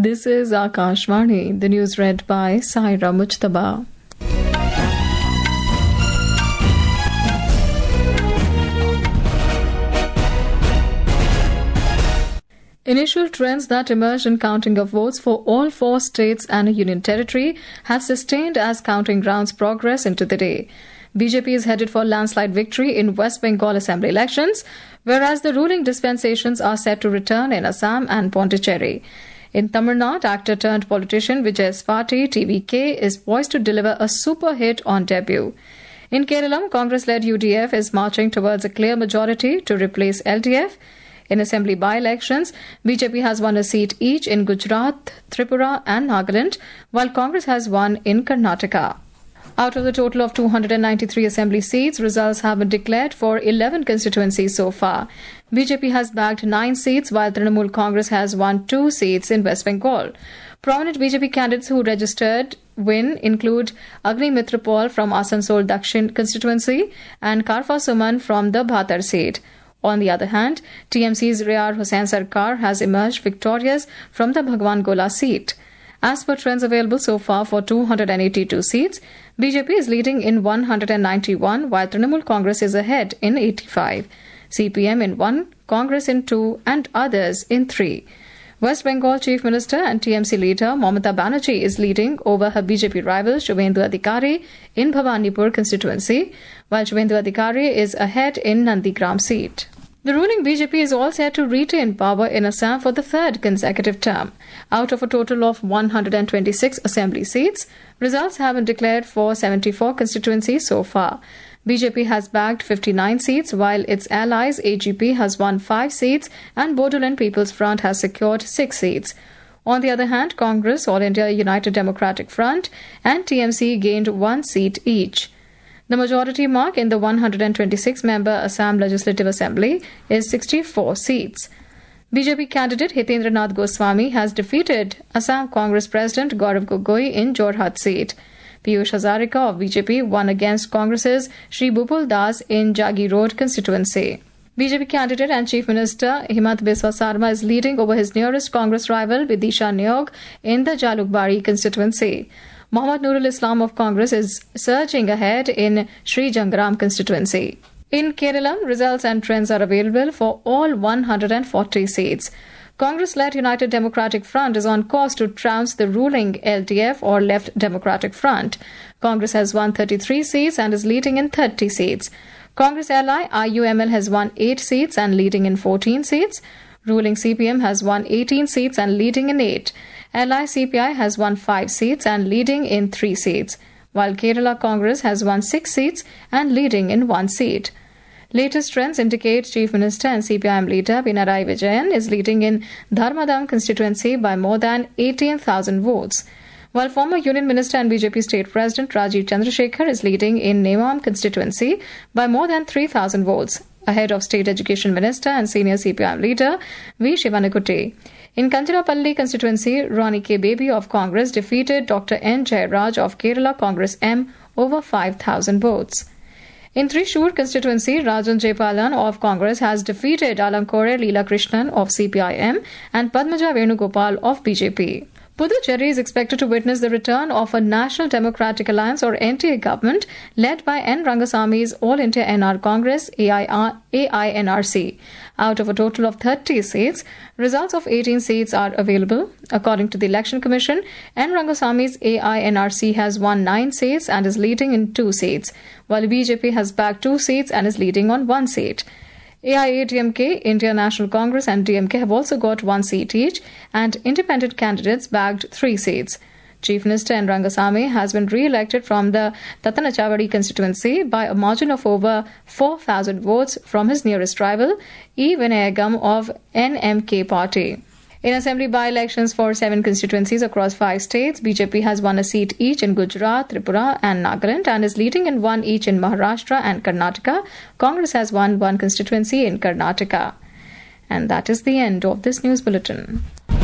This is Akashvani, the news read by Saira Mujtaba. Initial trends that emerged in counting of votes for all 4 states and a union territory have sustained as counting rounds progress into the day. BJP is headed for landslide victory in West Bengal Assembly elections, whereas the ruling dispensations are set to return in Assam and Pondicherry. In Tamil Nadu, actor-turned-politician Vijay Sphati, TVK, is poised to deliver a super hit on debut. In Kerala, Congress-led UDF is marching towards a clear majority to replace LDF. In assembly by-elections, BJP has won a seat each in Gujarat, Tripura and Nagaland, while Congress has won in Karnataka. Out of the total of 293 assembly seats, results have been declared for 11 constituencies so far. BJP has bagged 9 seats, while Trinamool Congress has won 2 seats in West Bengal. Prominent BJP candidates who registered win include Agni Mitra Paul from Asansol Dakshin constituency and Karfa Suman from the Bhatar seat. On the other hand, TMC's Riyar Hussain Sarkar has emerged victorious from the Bhagwan Gola seat. As per trends available so far for 282 seats, BJP is leading in 191, while Trinamool Congress is ahead in 85. CPM in 1, Congress in 2 and others in 3. West Bengal Chief Minister and TMC leader Mamata Banerjee is leading over her BJP rival Shubhendu Adhikari in Bhawanipur constituency, while Shubhendu Adhikari is ahead in Nandigram seat. The ruling BJP is all set to retain power in Assam for the 3rd consecutive term. Out of a total of 126 assembly seats, results have been declared for 74 constituencies so far. BJP has bagged 59 seats, while its allies AGP has won 5 seats and Bodoland People's Front has secured 6 seats. On the other hand, Congress, All India United Democratic Front and TMC gained 1 seat each. The majority mark in the 126-member Assam Legislative Assembly is 64 seats. BJP candidate Hitendra Nath Goswami has defeated Assam Congress President Gaurav Gogoi in Jorhat seat. Piyush Hazarika of BJP won against Congress's Shri Bupul Das in Jagi Road constituency. BJP candidate and Chief Minister Himant Biswa Sarma is leading over his nearest Congress rival Vidisha Niyog in the Jalukbari constituency. Mohammad Nurul Islam of Congress is surging ahead in Sri Jangram constituency. In Kerala, results and trends are available for all 140 seats. Congress-led United Democratic Front is on course to trounce the ruling LDF or Left Democratic Front. Congress has won 33 seats and is leading in 30 seats. Congress ally IUML has won 8 seats and leading in 14 seats. Ruling CPM has won 18 seats and leading in 8. Ally CPI has won 5 seats and leading in 3 seats, while Kerala Congress has won 6 seats and leading in 1 seat. Latest trends indicate Chief Minister and CPIM leader Pinarayi Vijayan is leading in Dharmadam constituency by more than 18,000 votes, while former Union Minister and BJP State President Rajiv Chandrasekhar is leading in Nemam constituency by more than 3,000 votes, ahead of State Education Minister and senior CPIM leader V. Shivanakutty. In Kanchirapalli constituency, Ronnie K. Baby of Congress defeated Dr. N. Jayaraj of Kerala Congress M over 5,000 votes. In Thrissur constituency, Rajan Jepalan of Congress has defeated Alankore Leela Krishnan of CPIM and Padmaja Venugopal of BJP. Puducherry is expected to witness the return of a National Democratic Alliance or NDA government led by N. Rangasami's All India NR Congress AINRC. Out of a total of 30 seats, results of 18 seats are available. According to the Election Commission, N. Rangasami's AINRC has won 9 seats and is leading in 2 seats, while BJP has bagged 2 seats and is leading on 1 seat. AIADMK, India National Congress and DMK have also got 1 seat each, and independent candidates bagged 3 seats. Chief Minister N. Rangasamy has been re-elected from the Tattanachavadi constituency by a margin of over 4,000 votes from his nearest rival, E. Vinayagam of NMK party. In assembly by-elections for 7 constituencies across 5 states, BJP has won a seat each in Gujarat, Tripura and Nagaland and is leading in 1 each in Maharashtra and Karnataka. Congress has won 1 constituency in Karnataka. And that is the end of this news bulletin.